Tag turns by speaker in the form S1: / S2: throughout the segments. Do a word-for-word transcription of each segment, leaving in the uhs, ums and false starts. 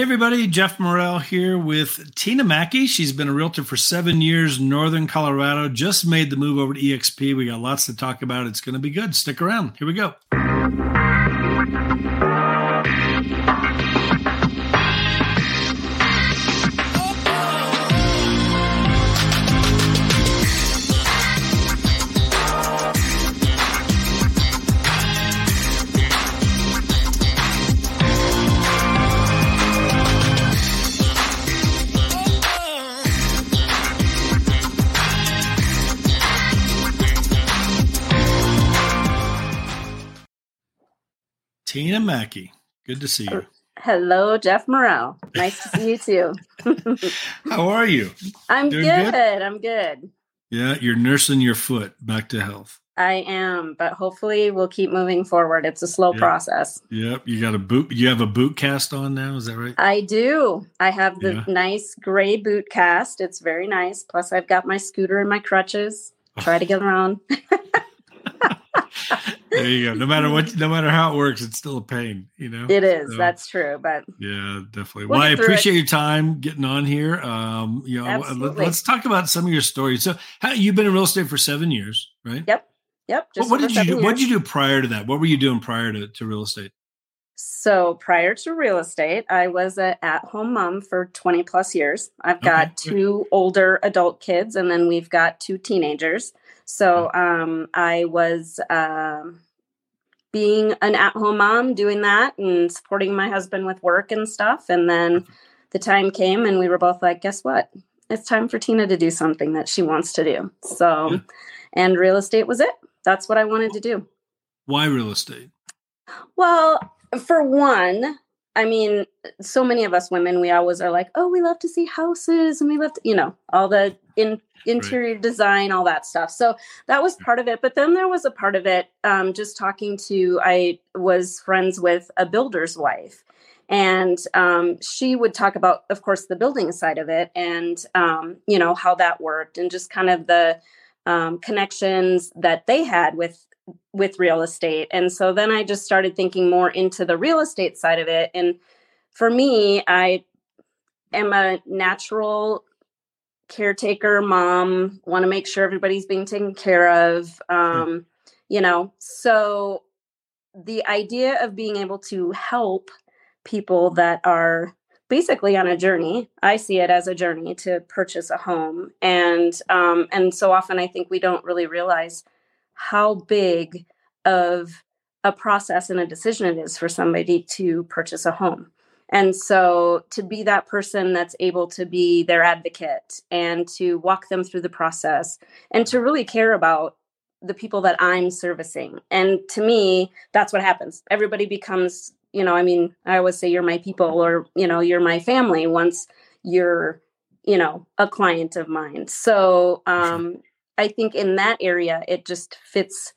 S1: everybody, Jeff Morrell here with Tina Mackey. She's been a realtor for seven years, Northern Colorado, just made the move over to E X P. We got lots to talk about. It's going to be good. Stick around. Here we go. Tina Mackey, good to see you.
S2: Hello, Jeff Morrell. Nice to see you too.
S1: How are you?
S2: I'm good. good. I'm good.
S1: Yeah, you're nursing your foot back to health.
S2: I am, but hopefully we'll keep moving forward. It's a slow
S1: yep.
S2: process.
S1: Yep. You got a boot. You have a boot cast on now. Is that right?
S2: I do. I have the
S1: yeah.
S2: nice gray boot cast. It's very nice. Plus I've got my scooter and my crutches. Try to get around.
S1: There you go. No matter what, no matter how it works, it's still a pain, you know?
S2: It is.
S1: So,
S2: that's true. But
S1: yeah, definitely.
S2: We'll
S1: well, I appreciate
S2: it.
S1: your time getting on here. Um, you know,
S2: Absolutely.
S1: let's talk about some of your stories. So how, you've been in real estate for seven years, right?
S2: Yep. Yep.
S1: Just what, what did you do? What did you do prior to that? What were you doing prior to, to real estate?
S2: So prior to real estate, I was an at-home mom for twenty plus years. I've got okay. two older adult kids, and then we've got two teenagers. So um, I was um, being an at-home mom, doing that and supporting my husband with work and stuff. And then the time came and we were both like, guess what? It's time for Tina to do something that she wants to do. So, yeah. And real estate was it. That's what I wanted to do.
S1: Why real estate?
S2: Well, for one, I mean, so many of us women, we always are like, oh, we love to see houses and we love to, you know, all the in, interior right. design, all that stuff. So that was part of it. But then there was a part of it, um, just talking to, I was friends with a builder's wife. And um, she would talk about, of course, the building side of it and, um, you know, how that worked and just kind of the um, connections that they had with with real estate. And so then I just started thinking more into the real estate side of it. And for me, I am a natural caretaker mom, want to make sure everybody's being taken care of. Um, you know, so the idea of being able to help people that are basically on a journey, I see it as a journey to purchase a home. And, um, and so often I think we don't really realize how big of a process and a decision it is for somebody to purchase a home. And so to be that person that's able to be their advocate and to walk them through the process and to really care about the people that I'm servicing. And to me, that's what happens. Everybody becomes, you know, I mean, I always say you're my people or, you know, you're my family once you're, you know, a client of mine. So, um, I think in that area, it just fits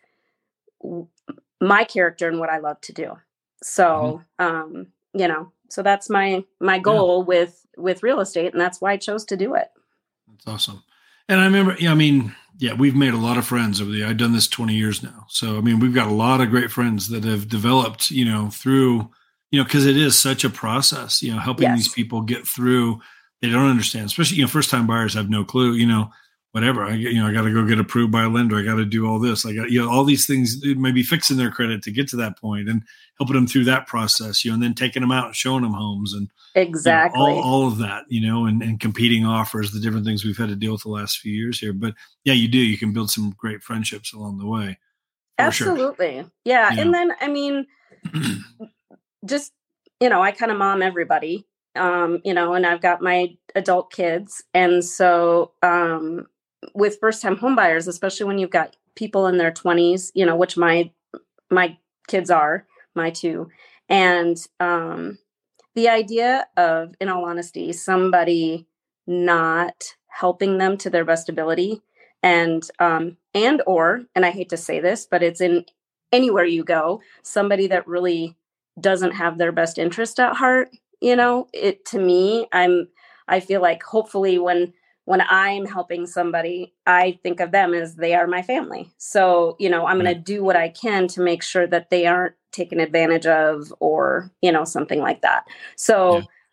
S2: my character and what I love to do. So, mm-hmm. um, you know, so that's my, my goal yeah. with, with real estate. And that's why I chose to do it.
S1: That's awesome. And I remember, yeah, I mean, yeah, we've made a lot of friends over the, I've done this twenty years now. So, I mean, we've got a lot of great friends that have developed, you know, through, you know, cause it is such a process, you know, helping yes. these people get through, they don't understand, especially, you know, first time buyers have no clue, you know, whatever, I you know, I got to go get approved by a lender. I got to do all this. I got, you know, all these things, maybe fixing their credit to get to that point and helping them through that process, you know, and then taking them out and showing them homes and
S2: exactly
S1: you know, all, all of that, you know, and, and competing offers, the different things we've had to deal with the last few years here. But yeah, you do, you can build some great friendships along the way.
S2: Absolutely. Sure. Yeah. You and know. Then, I mean, just, you know, I kind of mom everybody, um, you know, and I've got my adult kids. And so, um, with first-time homebuyers, especially when you've got people in their twenties, you know, which my my kids are, my two, and um, the idea of, in all honesty, somebody not helping them to their best ability, and um, and or, and I hate to say this, but it's in anywhere you go, somebody that really doesn't have their best interest at heart. You know, it to me, I'm I feel like hopefully when when I'm helping somebody, I think of them as they are my family. So, you know, I'm going to do what I can to make sure that they aren't taken advantage of or, you know, something like that. So,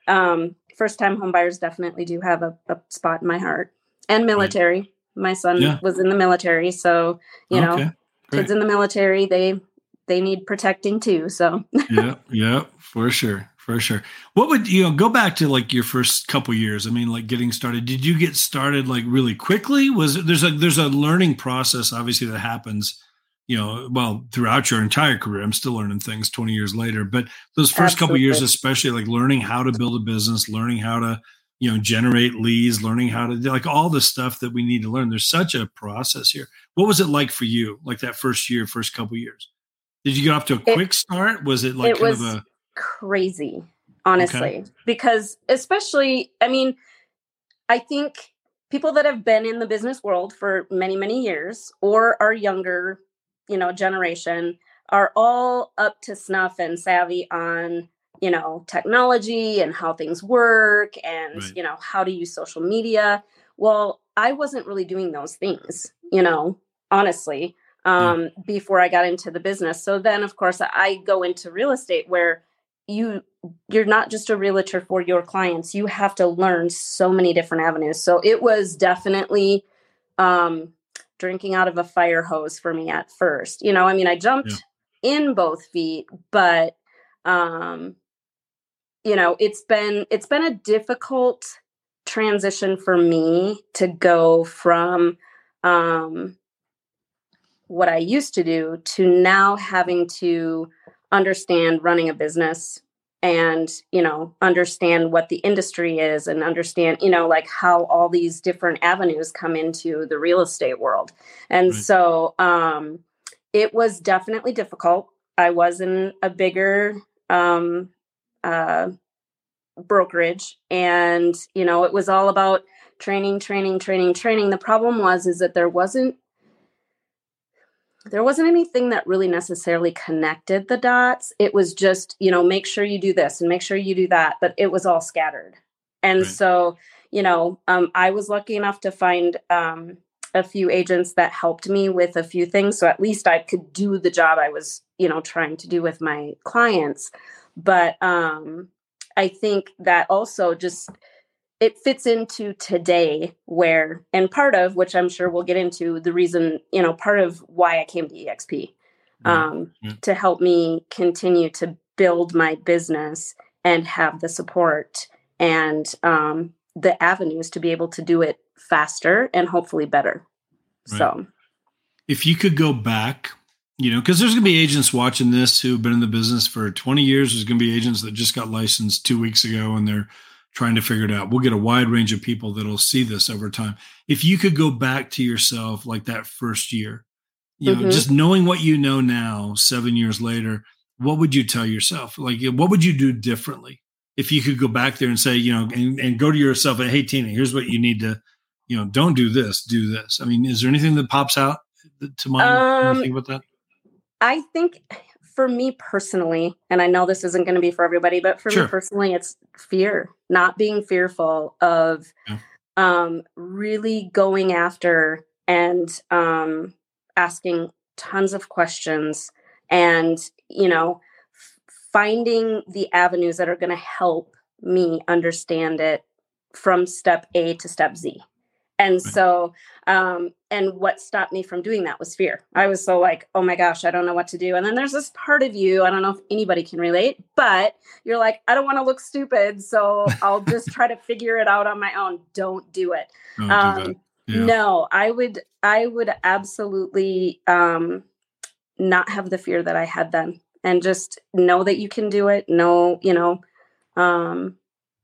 S2: um, first time home buyers definitely do have a, a spot in my heart, and military. Right. My son yeah. was in the military. So, you okay. know, Great. Kids in the military, they, they need protecting too. So
S1: yeah, yeah, for sure. For sure. What would, you know, go back to like your first couple years. I mean, like getting started, did you get started like really quickly? Was there's a, there's a learning process, obviously, that happens, you know, well, throughout your entire career. I'm still learning things twenty years later, but those first Absolutely. couple years, especially like learning how to build a business, learning how to, you know, generate leads, learning how to do like all the stuff that we need to learn. There's such a process here. What was it like for you? Like that first year, first couple years, did you get off to a quick it, start? Was it like
S2: it
S1: kind
S2: was,
S1: of a
S2: crazy, honestly,
S1: okay.
S2: because especially, I mean, I think people that have been in the business world for many, many years or are younger, you know, generation are all up to snuff and savvy on, you know, technology and how things work and, right. you know, how to use social media. Well, I wasn't really doing those things, you know, honestly, um, yeah. before I got into the business. So then, of course, I go into real estate where you you're not just a realtor for your clients. You have to learn so many different avenues. So it was definitely um, drinking out of a fire hose for me at first. You know, I mean, I jumped yeah. in both feet, but um, you know, it's been it's been a difficult transition for me to go from um, what I used to do to now having to understand running a business and, you know, understand what the industry is and understand, you know, like how all these different avenues come into the real estate world. And right. so um, it was definitely difficult. I was in a bigger um, uh, brokerage and, you know, it was all about training, training, training, training. The problem was, is that there wasn't There wasn't anything that really necessarily connected the dots. It was just, you know, make sure you do this and make sure you do that. But it was all scattered. And right. so, you know, um, I was lucky enough to find um, a few agents that helped me with a few things. So at least I could do the job I was, you know, trying to do with my clients. But um, I think that also just it fits into today where, and part of which I'm sure we'll get into the reason, you know, part of why I came to E X P um, yeah. Yeah. to help me continue to build my business and have the support and um, the avenues to be able to do it faster and hopefully better. Right. So
S1: if you could go back, you know, because there's going to be agents watching this who've been in the business for twenty years. There's going to be agents that just got licensed two weeks ago and they're trying to figure it out. We'll get a wide range of people that'll see this over time. If you could go back to yourself like that first year, you mm-hmm. know, just knowing what you know now, seven years later, what would you tell yourself? Like, what would you do differently if you could go back there and say, you know, and, and go to yourself and, hey, Tina, here's what you need to, you know, don't do this, do this. I mean, is there anything that pops out to mind um, when you think about that?
S2: I think for me personally, and I know this isn't going to be for everybody, but for sure. me personally, it's fear, not being fearful of yeah. um, really going after and um, asking tons of questions and, you know, f- finding the avenues that are going to help me understand it from step A to step Z. And so, um, and what stopped me from doing that was fear. I was so like, oh my gosh, I don't know what to do. And then there's this part of you, I don't know if anybody can relate, but you're like, I don't want to look stupid. So I'll just try to figure it out on my own. Don't do it. Don't um, do that. Yeah. No, I would, I would absolutely um, not have the fear that I had then and just know that you can do it. Know, you know, um,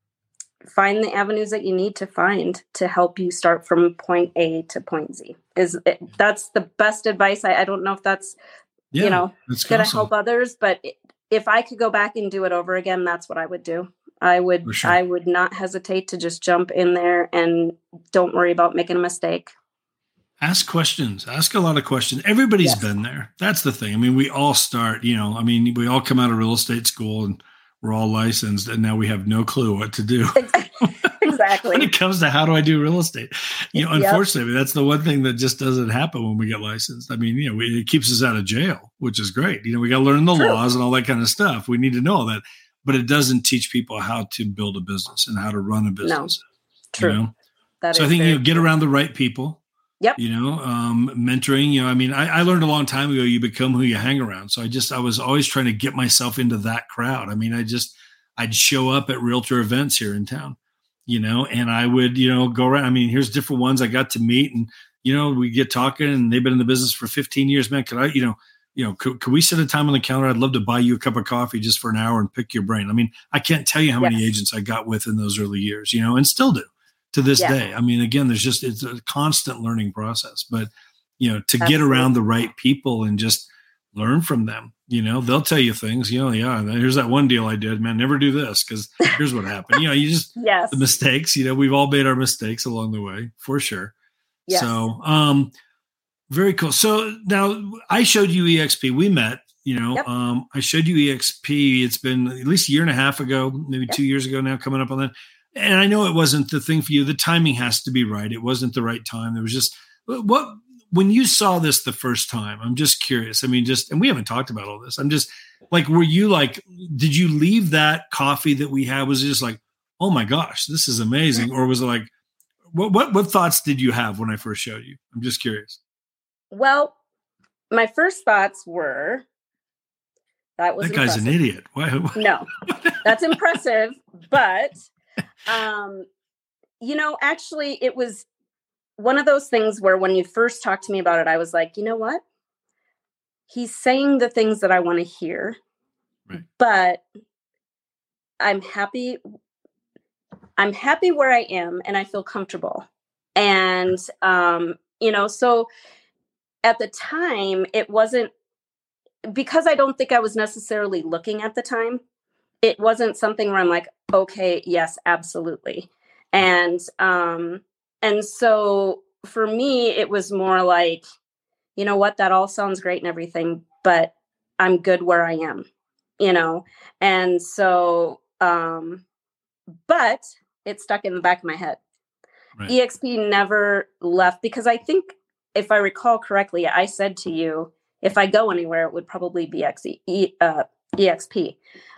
S2: find the avenues that you need to find to help you start from point A to point Z. Is it, that's the best advice. I, I don't know if that's, yeah, you know, going to help others, but if I could go back and do it over again, that's what I would do. I would, sure. I would not hesitate to just jump in there and don't worry about making a mistake.
S1: Ask questions, ask a lot of questions. Everybody's yes. been there. That's the thing. I mean, we all start, you know, I mean, we all come out of real estate school and we're all licensed and now we have no clue what to do.
S2: Exactly.
S1: When it comes to how do I do real estate, you know, unfortunately, yep. that's the one thing that just doesn't happen when we get licensed. I mean, you know, we, it keeps us out of jail, which is great. You know, we got to learn the True. laws and all that kind of stuff. We need to know that. but it doesn't teach people how to build a business and how to run a business.
S2: No, true.
S1: You know?
S2: That
S1: so I think, you know, get around the right people.
S2: Yep.
S1: You know, um, mentoring, you know, I mean, I, I learned a long time ago, you become who you hang around. So I just, I was always trying to get myself into that crowd. I mean, I just, I'd show up at realtor events here in town, you know, and I would, you know, go around. I mean, here's different ones I got to meet, and, you know, we get talking, and they've been in the business for fifteen years, man. Could I, you know, you know, could, could we set a time on the calendar? I'd love to buy you a cup of coffee just for an hour and pick your brain. I mean, I can't tell you how yes. many agents I got with in those early years, you know, and still do to this yeah. day. I mean, again, there's just, it's a constant learning process, but, you know, to Absolutely. Get around the right people and just learn from them, you know, they'll tell you things, you know, yeah, here's that one deal I did, man, never do this, because here's what happened. You know, you just,
S2: yes.
S1: the mistakes, you know, we've all made our mistakes along the way, for sure.
S2: Yes.
S1: So, um, very cool. So now I showed you E X P. We met, you know, yep. um, I showed you E X P. It's been at least a year and a half ago, maybe yep. two years ago now, coming up on that. And I know it wasn't the thing for you. The timing has to be right. It wasn't the right time. There was just what, when you saw this the first time, I'm just curious. I mean, just, and we haven't talked about all this. I'm just like, were you like, did you leave that coffee that we had? Was it just like, oh my gosh, this is amazing? Or was it like, what, what, what thoughts did you have when I first showed you? I'm just curious.
S2: Well, my first thoughts were, that was
S1: that guy's
S2: impressive.
S1: An idiot. Why?
S2: No, that's impressive. But, um, you know, actually it was one of those things where when you first talked to me about it, I was like, you know what? He's saying the things that I want to hear,
S1: right.
S2: but I'm happy. I'm happy where I am, and I feel comfortable. And, um, you know, so at the time it wasn't, because I don't think I was necessarily looking at the time. It wasn't something where I'm like, okay, yes, absolutely. And, um, and so for me, it was more like, you know what, that all sounds great and everything, but I'm good where I am, you know? And so, um, but it stuck in the back of my head.
S1: Right.
S2: E X P never left, because I think, if I recall correctly, I said to you, if I go anywhere, it would probably be X E, uh, E X P.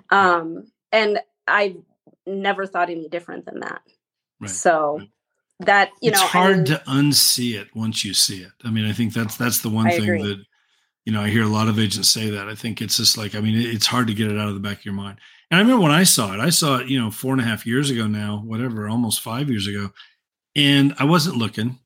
S2: Um, and I never thought any different than that.
S1: Right.
S2: So
S1: right.
S2: that, you
S1: it's
S2: know,
S1: hard
S2: I mean,
S1: to unsee it once you see it. I mean, I think that's, that's the one
S2: I
S1: thing
S2: agree.
S1: that, you know, I hear a lot of agents say that. I think it's just like, I mean, it's hard to get it out of the back of your mind. And I remember when I saw it, I saw it, you know, four and a half years ago now, whatever, almost five years ago. And I wasn't looking.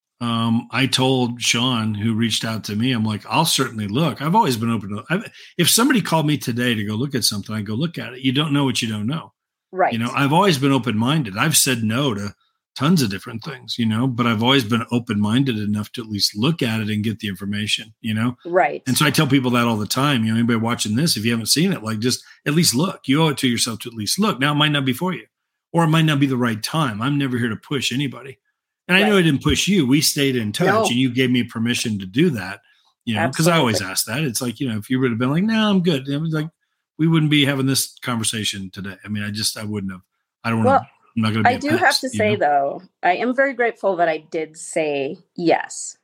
S1: Um, I told Sean, who reached out to me, I'm like, I'll certainly look. I've always been open to I've, if somebody called me today to go look at something, I go look at it. You don't know what you don't know.
S2: Right.
S1: You know, I've always been open-minded. I've said no to tons of different things, you know, but I've always been open-minded enough to at least look at it and get the information, you know?
S2: Right.
S1: And so I tell people that all the time, you know, anybody watching this, if you haven't seen it, like just at least look. You owe it to yourself to at least look. Now it might not be for you, or it might not be the right time. I'm never here to push anybody. And I right. know I didn't push you. We stayed in touch, no. and you gave me permission to do that, you know, because I always ask that. It's like, you know, if you would have been like, no, I'm good. It was like, we wouldn't be having this conversation today. I mean, I just, I wouldn't have, I don't want
S2: well,
S1: to, I'm not going to be
S2: I do have to say,
S1: know?
S2: though, I am very grateful that I did say yes,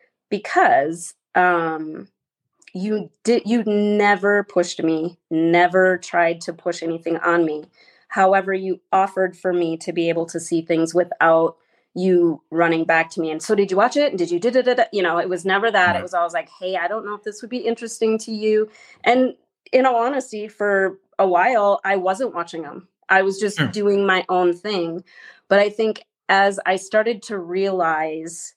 S2: because um, you did, you never pushed me, never tried to push anything on me. However, you offered for me to be able to see things without you running back to me. And so did you watch it? And did you, da, da, da, da? You know, it was never that. Right. It was always like, hey, I don't know if this would be interesting to you. And in all honesty, for a while, I wasn't watching them. I was just sure. doing my own thing. But I think as I started to realize,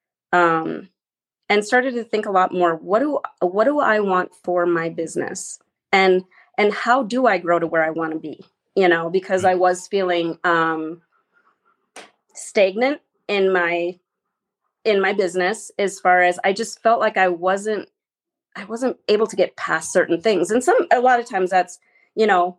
S2: um, and started to think a lot more, what do, what do I want for my business? And, and how do I grow to where I want to be? You know, because I was feeling, um, stagnant in my in my business, as far as I just felt like I wasn't I wasn't able to get past certain things. And some a lot of times that's, you know,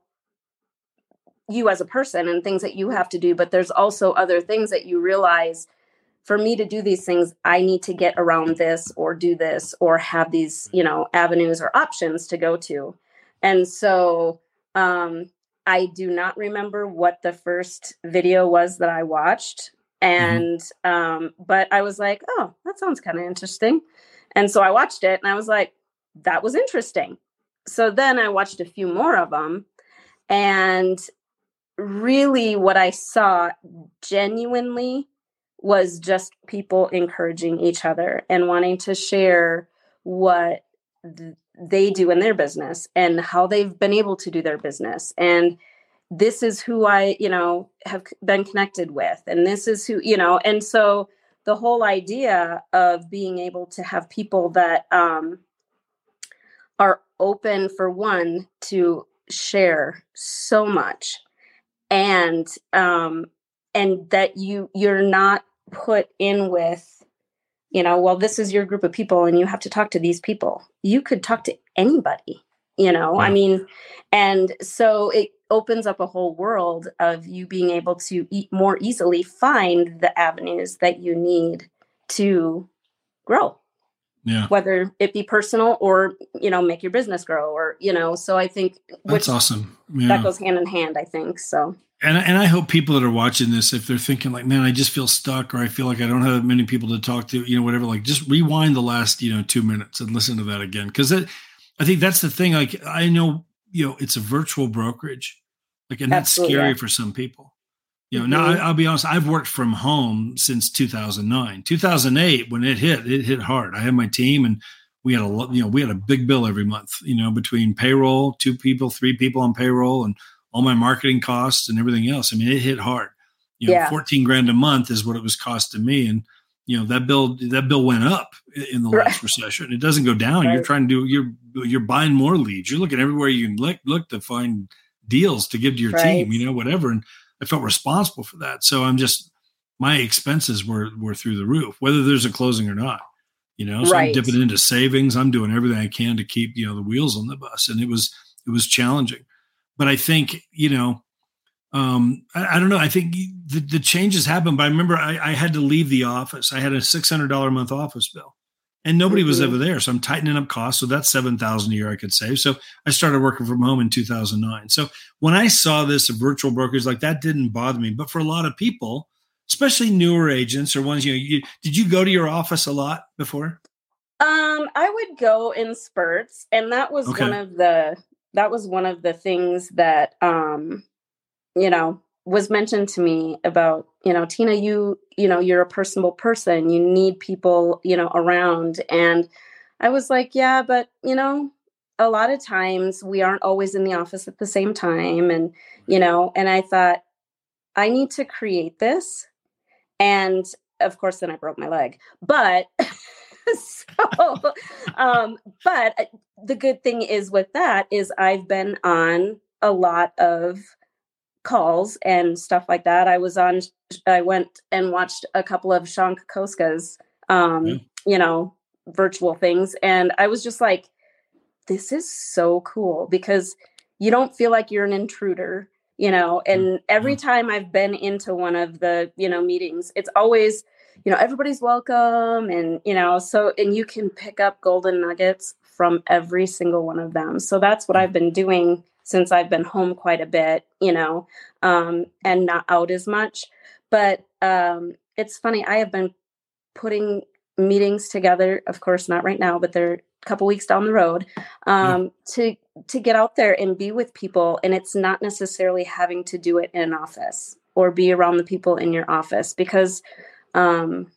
S2: you as a person and things that you have to do, but there's also other things that you realize, for me to do these things, I need to get around this or do this or have these, you know, avenues or options to go to. And so um I do not remember what the first video was that I watched. And, mm-hmm. um, but I was like, oh, that sounds kind of interesting. And so I watched it and I was like, that was interesting. So then I watched a few more of them. And really what I saw genuinely was just people encouraging each other and wanting to share what th- they do in their business and how they've been able to do their business. And this is who I, you know, have been connected with. And this is who, you know, and so the whole idea of being able to have people that um, are open, for one, to share so much, and um, and that you you're not put in with, you know, well, this is your group of people and you have to talk to these people. You could talk to anybody, you know, yeah. I mean, and so it opens up a whole world of you being able to e- more easily find the avenues that you need to grow.
S1: Yeah.
S2: Whether it be personal or, you know, make your business grow, or, you know, so I think
S1: that's awesome. Yeah.
S2: That goes hand in hand, I think. So.
S1: And, and I hope people that are watching this, if they're thinking like, man, I just feel stuck, or I feel like I don't have many people to talk to, you know, whatever, like just rewind the last, you know, two minutes and listen to that again. Cause that, I think that's the thing. Like, I know, you know, it's a virtual brokerage, like, and that's Absolutely, scary yeah. for some people. You know, mm-hmm. now I, I'll be honest, I've worked from home since two thousand nine, two thousand eight, when it hit, it hit hard. I had my team and we had a, you know, we had a big bill every month, you know, between payroll, two people, three people on payroll, and all my marketing costs and everything else. I mean, it hit hard. You know, yeah. fourteen grand a month is what it was costing me. And, you know, that bill, that bill went up in the last right. recession. It doesn't go down. Right. You're trying to do, you're, you're buying more leads. You're looking everywhere you can look, look to find deals to give to your right. team, you know, whatever. And I felt responsible for that. So I'm just, my expenses were, were through the roof, whether there's a closing or not, you know, so right. I'm dipping into savings. I'm doing everything I can to keep, you know, the wheels on the bus. And it was, it was challenging. But I think, you know, um, I, I don't know. I think the, the changes happened. But I remember I, I had to leave the office. I had a six hundred dollars a month office bill, and nobody mm-hmm. was ever there. So I'm tightening up costs. So that's seven thousand dollars a year I could save. So I started working from home in two thousand nine. So when I saw this virtual brokers, like, that didn't bother me. But for a lot of people, especially newer agents or ones, you know, you, did you go to your office a lot before?
S2: Um, I would go in spurts, and that was okay. one of the. That was one of the things that, um, you know, was mentioned to me about, you know, Tina, you, you know, you're a personable person. You need people, you know, around. And I was like, yeah, but, you know, a lot of times we aren't always in the office at the same time. And, you know, and I thought, I need to create this. And of course, then I broke my leg. But so, um, but the good thing is with that is I've been on a lot of calls and stuff like that. I was on, I went and watched a couple of Sean Kokoska's, um, yeah. you know, virtual things. And I was just like, this is so cool, because you don't feel like you're an intruder, you know, and every time I've been into one of the, you know, meetings, it's always, you know, everybody's welcome. And, you know, so, and you can pick up golden nuggets from every single one of them. So that's what I've been doing since I've been home quite a bit, you know, um, and not out as much. But um, it's funny, I have been putting meetings together, of course, not right now, but they're a couple weeks down the road, um, yeah. to, to get out there and be with people. And it's not necessarily having to do it in an office or be around the people in your office, because Um,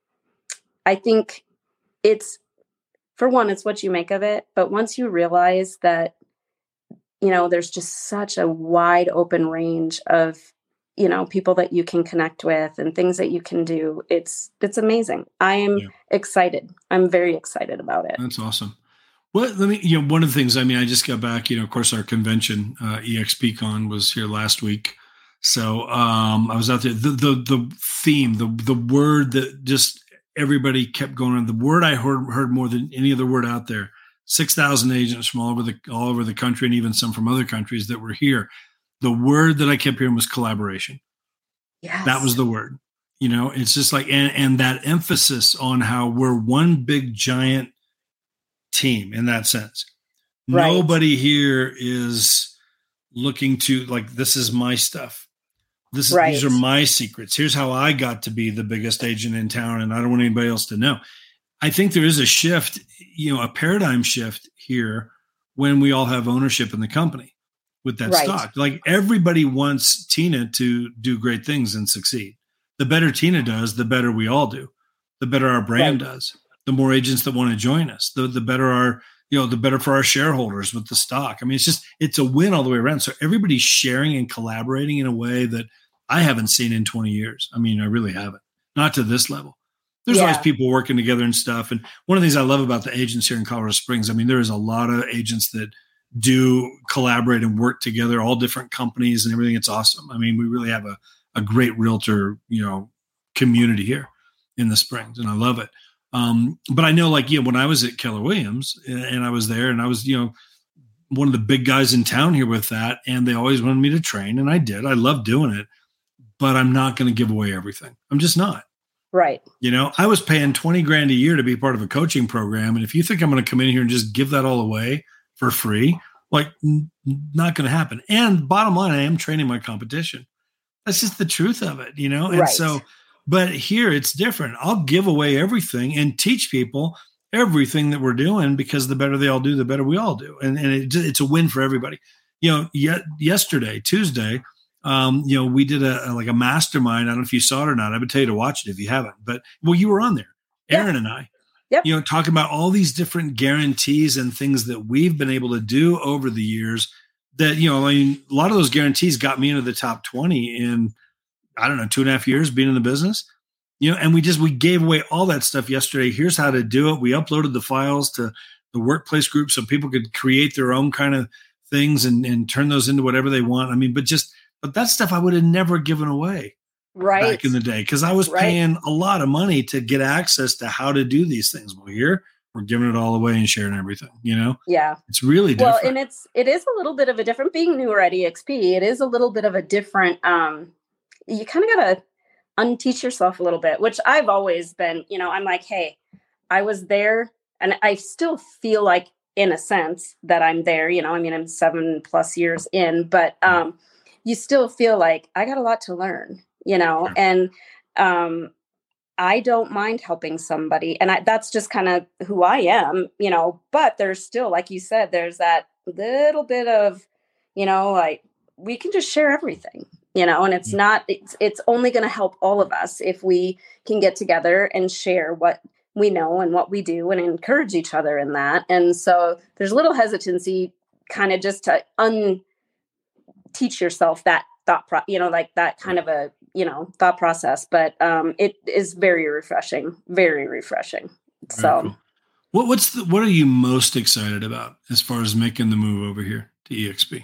S2: I think it's, for one, it's what you make of it. But once you realize that, you know, there's just such a wide open range of, you know, people that you can connect with and things that you can do, it's, it's amazing. I am yeah. excited. I'm very excited about it.
S1: That's awesome. Well, let me, you know, one of the things, I mean, I just got back, you know, of course, our convention, uh, EXPCon was here last week. So um, I was out there. The the the theme, the the word that just everybody kept going on. The word I heard heard more than any other word out there. Six thousand agents from all over the all over the country, and even some from other countries that were here. The word that I kept hearing was collaboration.
S2: Yes.
S1: That was the word. You know, it's just like, and and that emphasis on how we're one big giant team in that sense. Right. Nobody here is looking to, like, this is my stuff. This is, right. These are my secrets. Here's how I got to be the biggest agent in town, and I don't want anybody else to know. I think there is a shift, you know, a paradigm shift here when we all have ownership in the company. with that
S2: Right.
S1: stock. Like everybody wants Tina to do great things and succeed. The better Tina does, the better we all do. The better our brand
S2: Right.
S1: does. The more agents that want to join us, the the better our, you know, the better for our shareholders with the stock. I mean, it's just, it's a win all the way around. So everybody's sharing and collaborating in a way that I haven't seen in twenty years. I mean, I really haven't, not to this level. There's
S2: Yeah.
S1: always people working together and stuff. And one of the things I love about the agents here in Colorado Springs, I mean, there is a lot of agents that do collaborate and work together, all different companies and everything. It's awesome. I mean, we really have a, a great realtor, you know, community here in the Springs, and I love it. Um, but I know, like, yeah, when I was at Keller Williams and, and I was there, and I was, you know, one of the big guys in town here with that, and they always wanted me to train, and I did. I love doing it, but I'm not going to give away everything. I'm just not.
S2: Right.
S1: You know, I was paying twenty grand a year to be part of a coaching program, and if you think I'm going to come in here and just give that all away for free, like, n- not going to happen. And bottom line, I am training my competition. That's just the truth of it, you know? And
S2: Right.
S1: so, but here it's different. I'll give away everything and teach people everything that we're doing, because the better they all do, the better we all do. And, and it, it's a win for everybody. You know, yet yesterday, Tuesday, um, you know, we did a, a like a mastermind. I don't know if you saw it or not. I would tell you to watch it if you haven't, but well, you were on there, Aaron
S2: Yeah.
S1: and I,
S2: Yep.
S1: you know, talking about all these different guarantees and things that we've been able to do over the years that, you know, I mean, a lot of those guarantees got me into the top twenty in, I don't know, two and a half years being in the business, you know, and we just, we gave away all that stuff yesterday. Here's how to do it. We uploaded the files to the workplace group so people could create their own kind of things and, and turn those into whatever they want. I mean, but just, but that stuff I would have never given away
S2: Right.
S1: back in the day, because I was
S2: Right.
S1: paying a lot of money to get access to how to do these things. Well, here we're giving it all away and sharing everything, you know,
S2: Yeah.
S1: it's really
S2: Well,
S1: different.
S2: and it's it is a little bit of a different, being newer at E X P. It is a little bit of a different. Um, you kind of gotta unteach yourself a little bit, which I've always been. You know, I'm like, hey, I was there, and I still feel like, in a sense, that I'm there. You know, I mean, I'm seven plus years in, but um, you still feel like I got a lot to learn. You know,
S1: Sure.
S2: and um, I don't mind helping somebody. And I, that's just kind of who I am, you know, but there's still, like you said, there's that little bit of, you know, like, we can just share everything, you know, and it's
S1: Yeah.
S2: not, it's, it's only going to help all of us if we can get together and share what we know and what we do and encourage each other in that. And so there's a little hesitancy kind of just to unteach yourself that thought, pro- you know, like that kind of a, you know, thought process, but um, it is very refreshing, very refreshing.
S1: Very
S2: So,
S1: cool. What what's the, what are you most excited about as far as making the move over here to E X P?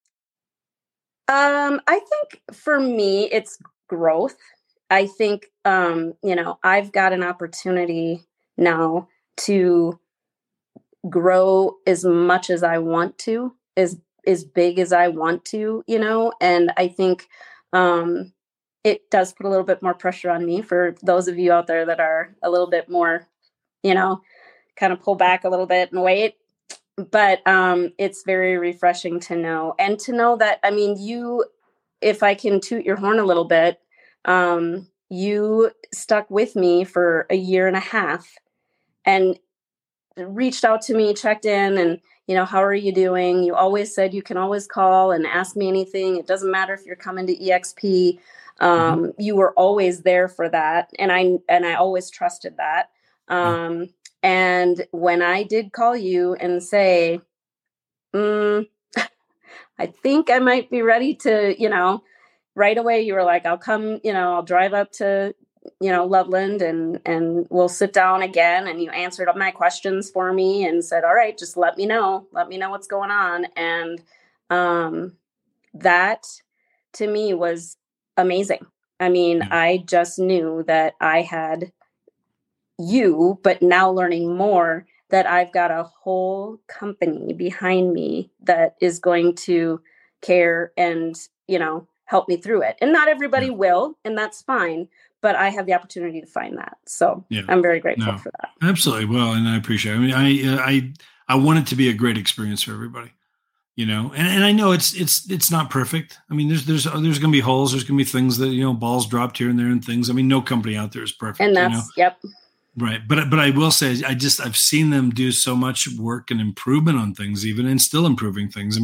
S2: um, I think for me, it's growth. I think, um, you know, I've got an opportunity now to grow as much as I want to, as, as big as I want to, you know, and I think, um, it does put a little bit more pressure on me, for those of you out there that are a little bit more, you know, kind of pull back a little bit and wait. But um, it's very refreshing to know, and to know that, I mean, you, if I can toot your horn a little bit, um, you stuck with me for a year and a half and reached out to me, checked in, and, you know, how are you doing? You always said you can always call and ask me anything. It doesn't matter if you're coming to E X P. Um, mm-hmm. You were always there for that. And I, and I always trusted that. Um, yeah. And when I did call you and say, mm, I think I might be ready to, you know, right away, you were like, I'll come, you know, I'll drive up to, you know, Loveland and, and we'll sit down again. And you answered all my questions for me and said, all right, just let me know, let me know what's going on. And, um, that to me was amazing. I mean, yeah. I just knew that I had you, but now learning more, that I've got a whole company behind me that is going to care and, you know, help me through it. And not everybody yeah. will, and that's fine, but I have the opportunity to find that. So yeah. I'm very grateful
S1: no,
S2: for that.
S1: Absolutely. Well, and I appreciate it. I mean, I, I, I want it to be a great experience for everybody, you know, and, and I know it's, it's, it's not perfect. I mean, there's, there's, there's going to be holes. There's going to be things that, you know, balls dropped here and there and things. I mean, no company out there is perfect.
S2: And that's,
S1: you know?
S2: yep.
S1: Right. But, but I will say, I just, I've seen them do so much work and improvement on things, even, and still improving things. I mean,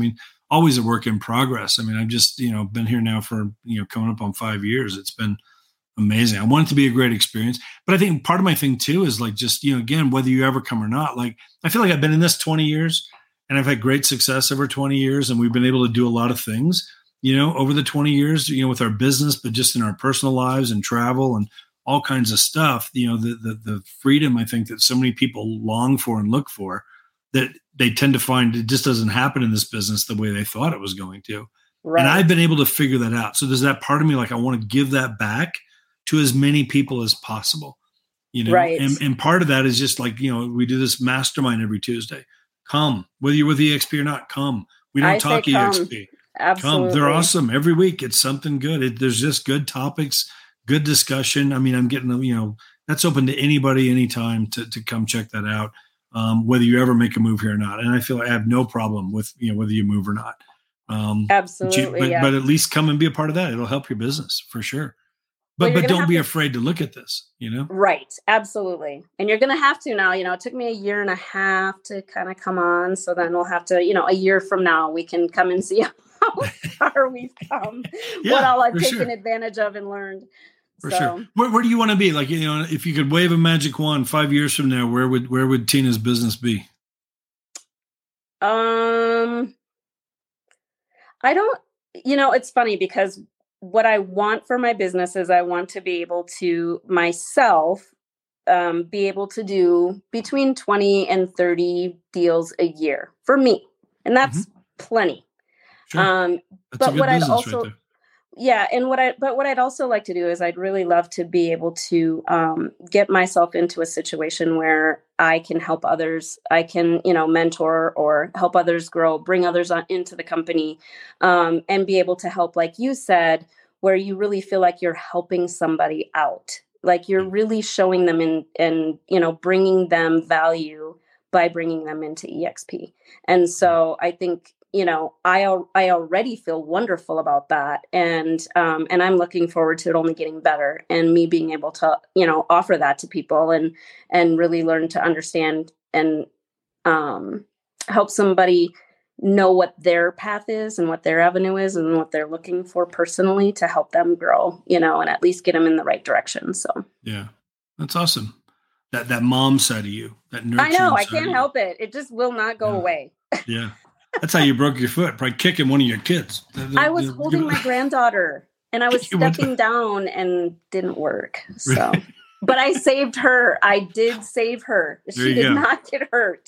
S1: always a work in progress. I mean, I've just, you know, been here now for, you know, coming up on five years. It's been amazing. I want it to be a great experience. But I think part of my thing too is like, just, you know, again, whether you ever come or not, like, I feel like I've been in this twenty years and I've had great success over twenty years, and we've been able to do a lot of things, you know, over the twenty years, you know, with our business, but just in our personal lives and travel and all kinds of stuff, you know, the, the, the freedom, I think, that so many people long for and look for, that they tend to find it just doesn't happen in this business the way they thought it was going to. Right. And I've been able to figure that out. So there's that part of me, like, I want to give that back to as many people as possible, you know,
S2: right.
S1: and, and part of that is just like, you know, we do this mastermind every Tuesday. Come, whether you're with E X P or not, come. We don't I talk E X P.
S2: Absolutely.
S1: Come. They're awesome. Every week it's something good. It, there's just good topics, good discussion. I mean, I'm getting, you know, that's open to anybody, anytime to, to come check that out. Um, whether you ever make a move here or not. And I feel like I have no problem with, you know, whether you move or not. Um,
S2: Absolutely.
S1: But, you, but,
S2: yeah.
S1: but at least come and be a part of that. It'll help your business for sure. But well, but don't be to, afraid to look at this, you know?
S2: Right. Absolutely. And you're going to have to now, you know, it took me a year and a half to kind of come on. So then we'll have to, you know, a year from now, we can come and see how far we've come, yeah, what all I've taken sure. advantage of and learned.
S1: For
S2: so.
S1: sure. Where, where do you want to be? Like, you know, if you could wave a magic wand five years from now, where would, where would Tina's business be?
S2: Um, I don't, you know, it's funny because what I want for my business is I want to be able to myself um, be able to do between twenty and thirty deals a year for me. And that's mm-hmm. plenty.
S1: Sure.
S2: Um,
S1: that's
S2: but what I'd also,
S1: right
S2: yeah. And what I, but what I'd also like to do is I'd really love to be able to um, get myself into a situation where I can help others. I can, you know, mentor or help others grow, bring others on into the company um, and be able to help, like you said, where you really feel like you're helping somebody out, like you're really showing them in, and, you know, bringing them value by bringing them into E X P. And so I think, you know, I, I already feel wonderful about that. And, um, and I'm looking forward to it only getting better and me being able to, you know, offer that to people and, and really learn to understand and, um, help somebody know what their path is and what their avenue is and what they're looking for personally to help them grow, you know, and at least get them in the right direction. So,
S1: yeah, that's awesome. That, that mom side of you, that nurturing
S2: I know, I
S1: side
S2: can't help it. It just will not go
S1: yeah.
S2: away.
S1: Yeah. That's how you broke your foot, probably kicking one of your kids.
S2: I was holding my granddaughter and I was stepping down and didn't work. So, but I saved her. I did save her.
S1: There
S2: she did
S1: go.
S2: not get hurt.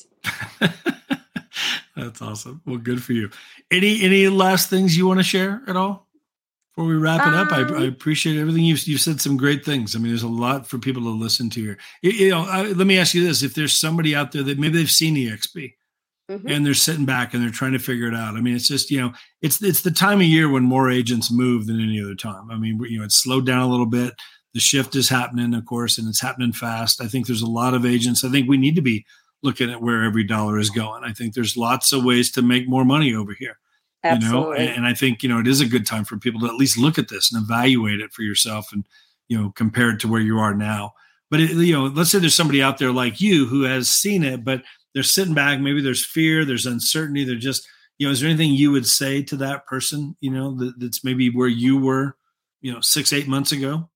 S1: That's awesome. Well, good for you. Any any last things you want to share at all before we wrap it
S2: um,
S1: up? I, I appreciate everything you've you've said. Some great things. I mean, there's a lot for people to listen to here. You, you know, I, let me ask you this: if there's somebody out there that maybe they've seen E X P. Mm-hmm. And they're sitting back and they're trying to figure it out. I mean, it's just, you know, it's it's the time of year when more agents move than any other time. I mean, you know, it's slowed down a little bit. The shift is happening, of course, and it's happening fast. I think there's a lot of agents. I think we need to be looking at where every dollar is going. I think there's lots of ways to make more money over here.
S2: Absolutely.
S1: You know, and, and I think, you know, it is a good time for people to at least look at this and evaluate it for yourself and, you know, compare it to where you are now. But, it, you know, let's say there's somebody out there like you who has seen it, but they're sitting back. Maybe there's fear, there's uncertainty. They're just, you know, is there anything you would say to that person, you know, that, that's maybe where you were, you know, six, eight months ago?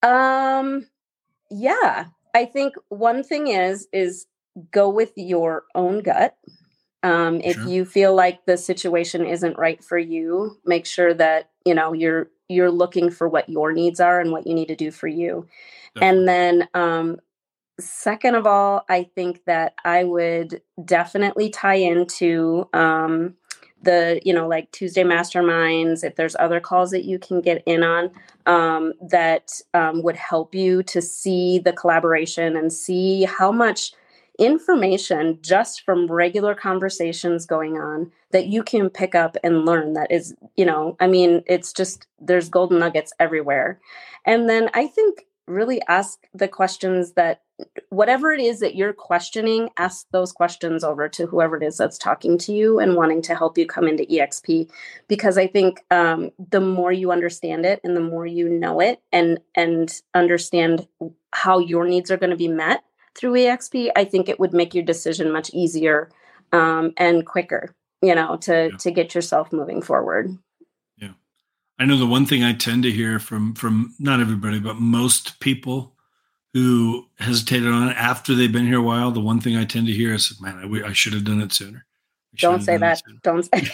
S2: Um, yeah, I think one thing is, is go with your own gut. Um, if sure. you feel like the situation isn't right for you, make sure that, you know, you're, you're looking for what your needs are and what you need to do for you. Definitely. And then, um, second of all, I think that I would definitely tie into um, the, you know, like Tuesday masterminds, if there's other calls that you can get in on um, that um, would help you to see the collaboration and see how much information just from regular conversations going on that you can pick up and learn that is, you know, I mean, it's just, there's golden nuggets everywhere. And then I think really ask the questions that whatever it is that you're questioning, ask those questions over to whoever it is that's talking to you and wanting to help you come into E X P. Because I think um, the more you understand it and the more you know it and, and understand how your needs are going to be met through E X P, I think it would make your decision much easier um, and quicker, you know, to,
S1: Yeah.
S2: to get yourself moving forward.
S1: Yeah. I know the one thing I tend to hear from, from not everybody, but most people who hesitated on it after they've been here a while, the one thing I tend to hear is, man, I, w- I should have done it sooner.
S2: Don't say that. Don't say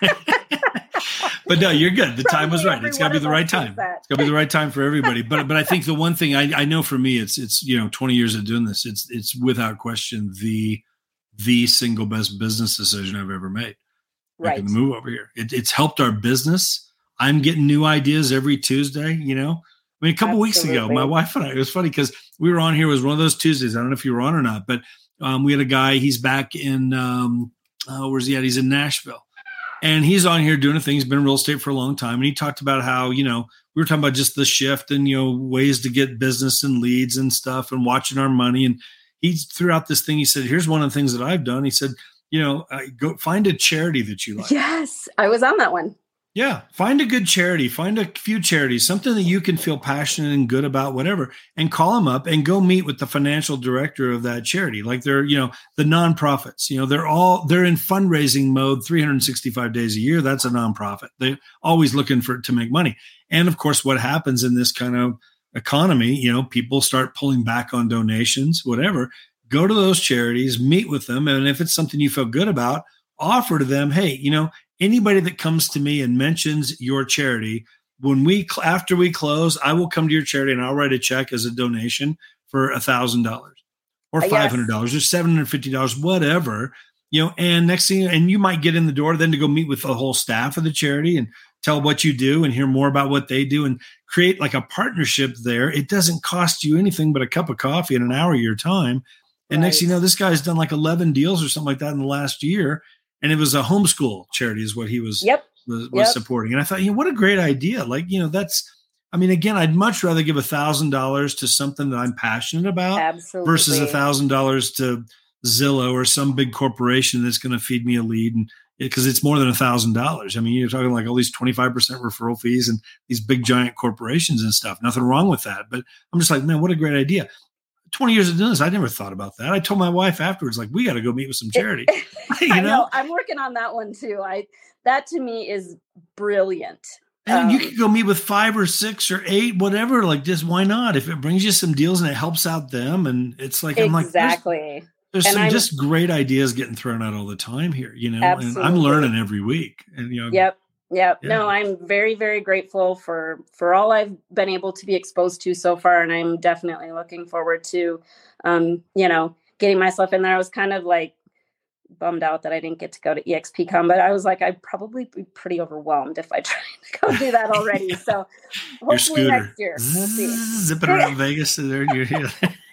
S1: But no, you're good. The
S2: Probably
S1: time was right. It's got to be the right time.
S2: That.
S1: It's got to be the right time for everybody. But but I think the one thing I, I know for me, it's it's you know twenty years of doing this. It's it's without question the the single best business decision I've ever made.
S2: Right.
S1: Making the move over here. It, it's helped our business. I'm getting new ideas every Tuesday. You know, I mean, a couple weeks ago, my wife and I. It was funny because we were on here. It was one of those Tuesdays. I don't know if you were on or not, but um, we had a guy. He's back in um, uh, where's he at? He's in Nashville. And he's on here doing a thing. He's been in real estate for a long time. And he talked about how, you know, we were talking about just the shift and, you know, ways to get business and leads and stuff and watching our money. And he threw out this thing. He said, here's one of the things that I've done. He said, you know, uh, go find a charity that you like.
S2: Yes, I was on that one.
S1: Yeah. Find a good charity, find a few charities, something that you can feel passionate and good about, whatever, and call them up and go meet with the financial director of that charity. Like they're, you know, the nonprofits, you know, they're all, they're in fundraising mode three hundred sixty-five days a year. That's a nonprofit. They're always looking for to make money. And of course, what happens in this kind of economy, you know, people start pulling back on donations, whatever, go to those charities, meet with them. And if it's something you feel good about, offer to them, hey, you know, anybody that comes to me and mentions your charity, when we, after we close, I will come to your charity and I'll write a check as a donation for a thousand dollars or five hundred dollars yes. or seven hundred fifty dollars, whatever, you know, and next thing, and you might get in the door then to go meet with the whole staff of the charity and tell what you do and hear more about what they do and create like a partnership there. It doesn't cost you anything but a cup of coffee and an hour of your time. And right. next thing you know, this guy's done like eleven deals or something like that in the last year. And it was a homeschool charity is what he was,
S2: yep.
S1: was, was
S2: yep.
S1: supporting. And I thought, you know, what a great idea. Like, you know, that's, I mean, again, I'd much rather give a thousand dollars to something that I'm passionate about
S2: Absolutely.
S1: versus a thousand dollars to Zillow or some big corporation that's going to feed me a lead. And because it, it's more than a thousand dollars. I mean, you're talking like all these twenty-five percent referral fees and these big giant corporations and stuff. Nothing wrong with that. But I'm just like, man, what a great idea. twenty years of doing this, I never thought about that. I told my wife afterwards, like, we got to go meet with some charity. you know?
S2: I know. I'm working on that one too. I that to me is brilliant.
S1: And
S2: um,
S1: you can go meet with five or six or eight, whatever. Like, just why not? If it brings you some deals and it helps out them, and it's like I'm
S2: exactly.
S1: like, there's, there's some I'm, just great ideas getting thrown out all the time here, you know.
S2: Absolutely.
S1: And I'm learning every week. And you know,
S2: yep. Yep. Yeah. No, I'm very, very grateful for, for all I've been able to be exposed to so far. And I'm definitely looking forward to, um, you know, getting myself in there. I was kind of like bummed out that I didn't get to go to EXPCon, but I was like, I'd probably be pretty overwhelmed if I tried to go do that already. So hopefully next year, we'll see.
S1: Zipping around Vegas. There you're here.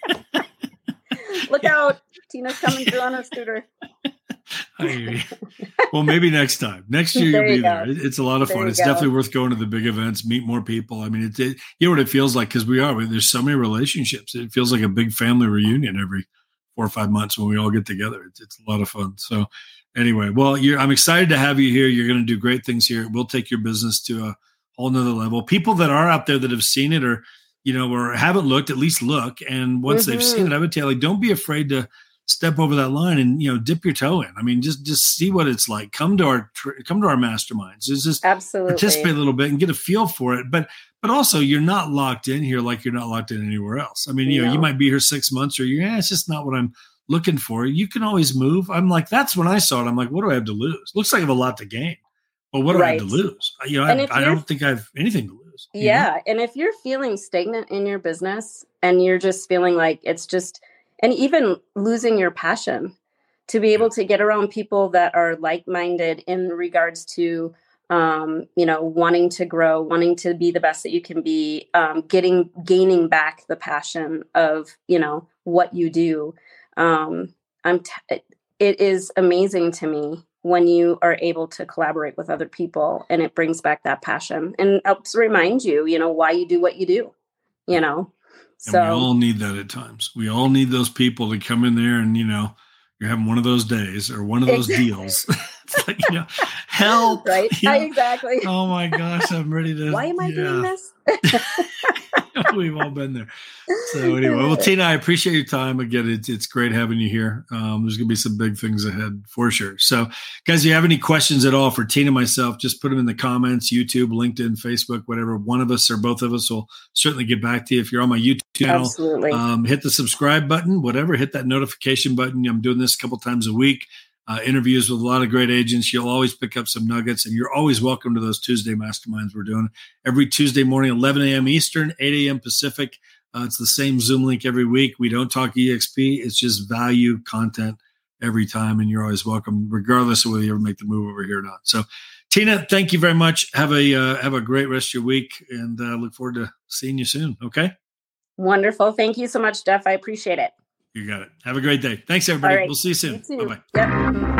S2: Look out. Tina's coming through on her scooter.
S1: I hear you. Well, maybe next time. Next year you'll
S2: you
S1: be
S2: go.
S1: there. It, it's a lot of
S2: there
S1: fun. It's
S2: go.
S1: definitely worth going to the big events, meet more people. I mean, it, it you know what it feels like because we are. There's so many relationships. It feels like a big family reunion every four or five months when we all get together. It's, it's a lot of fun. So, anyway, well, you're, I'm excited to have you here. You're going to do great things here. We'll take your business to a whole nother level. People that are out there that have seen it or you know or haven't looked, at least look. And once mm-hmm. they've seen it, I would tell you, like, don't be afraid to step over that line and, you know, dip your toe in. I mean, just, just see what it's like. Come to our, come to our masterminds. Just, just
S2: absolutely
S1: participate a little bit and get a feel for it. But, but also you're not locked in here like you're not locked in anywhere else. I mean, you know, no. you might be here six months or you, yeah, it's just not what I'm looking for. You can always move. I'm like, that's when I saw it. I'm like, what do I have to lose? Looks like I have a lot to gain, but what do right. I have to lose? You know, I, I don't think I have anything to lose.
S2: Yeah.
S1: know?
S2: And if you're feeling stagnant in your business and you're just feeling like it's just, and even losing your passion to be able to get around people that are like-minded in regards to, um, you know, wanting to grow, wanting to be the best that you can be, um, getting, gaining back the passion of, you know, what you do. Um, I'm, t- it is amazing to me when you are able to collaborate with other people and it brings back that passion and helps remind you, you know, why you do what you do, you know?
S1: And
S2: so
S1: we all need that at times. We all need those people to come in there and, you know, you're having one of those days or one of those
S2: exactly.
S1: deals. It's like, you know, help.
S2: Right.
S1: You know?
S2: Exactly.
S1: Oh my gosh, I'm ready to.
S2: Why am I
S1: yeah.
S2: doing this?
S1: We've all been there. So anyway, well, Tina, I appreciate your time. Again, it's, it's great having you here. Um, there's going to be some big things ahead for sure. So guys, if you have any questions at all for Tina, myself, just put them in the comments, YouTube, LinkedIn, Facebook, whatever. One of us or both of us will certainly get back to you. If you're on my YouTube channel,
S2: Absolutely.
S1: Um, hit the subscribe button, whatever, hit that notification button. I'm doing this a couple times a week. Uh, interviews with a lot of great agents. You'll always pick up some nuggets, and you're always welcome to those Tuesday masterminds we're doing every Tuesday morning, eleven a.m. Eastern, eight a.m. Pacific. Uh, it's the same Zoom link every week. We don't talk E X P. It's just value content every time, and you're always welcome, regardless of whether you ever make the move over here or not. So, Tina, thank you very much. Have a uh, have a great rest of your week, and uh, look forward to seeing you soon. Okay?
S2: Wonderful. Thank you so much, Jeff. I appreciate it.
S1: You got it. Have a great day. Thanks, everybody.
S2: All right.
S1: We'll see you soon.
S2: You too.
S1: Bye-bye.
S2: Yep.